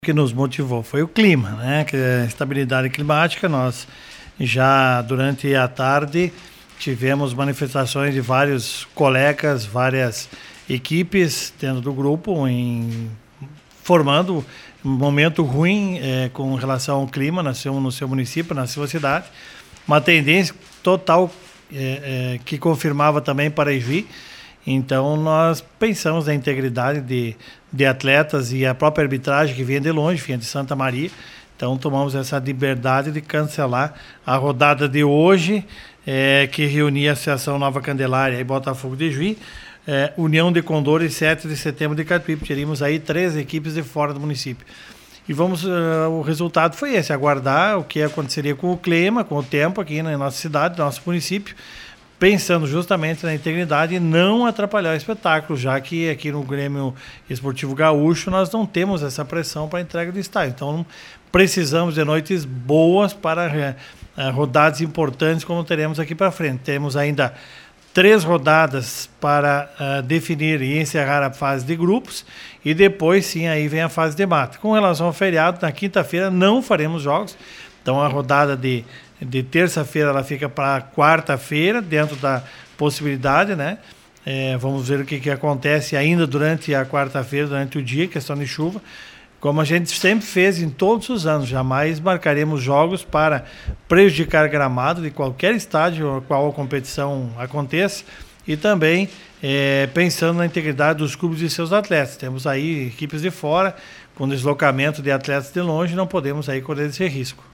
que nos motivou foi o clima, né? Que é a estabilidade climática. Nós já durante a tarde tivemos manifestações de vários colegas, várias equipes dentro do grupo formando um momento ruim com relação ao clima no seu município, na sua cidade. Uma tendência total que confirmava também para Ijuí. Então, nós pensamos na integridade de atletas e a própria arbitragem que vinha de longe, vinha de Santa Maria. Então, tomamos essa liberdade de cancelar a rodada de hoje, que reunia a Associação Nova Candelária e Botafogo de Ijuí, União de Condores, 7 de setembro de Catuípe. Teríamos aí 3 equipes de fora do município. E o resultado foi esse, aguardar o que aconteceria com o clima, com o tempo aqui na nossa cidade, no nosso município, pensando justamente na integridade e não atrapalhar o espetáculo, já que aqui no Grêmio Esportivo Gaúcho nós não temos essa pressão para a entrega do estádio. Então precisamos de noites boas para rodadas importantes como teremos aqui para frente. Temos ainda 3 rodadas para definir e encerrar a fase de grupos e depois sim aí vem a fase de mata. Com relação ao feriado, na quinta-feira não faremos jogos, então a rodada de terça-feira ela fica para quarta-feira, dentro da possibilidade, né? Vamos ver o que acontece ainda durante a quarta-feira, durante o dia, questão de chuva. Como a gente sempre fez em todos os anos, jamais marcaremos jogos para prejudicar gramado de qualquer estádio ao qual a competição aconteça e também pensando na integridade dos clubes e seus atletas. Temos aí equipes de fora, com deslocamento de atletas de longe, não podemos aí correr esse risco.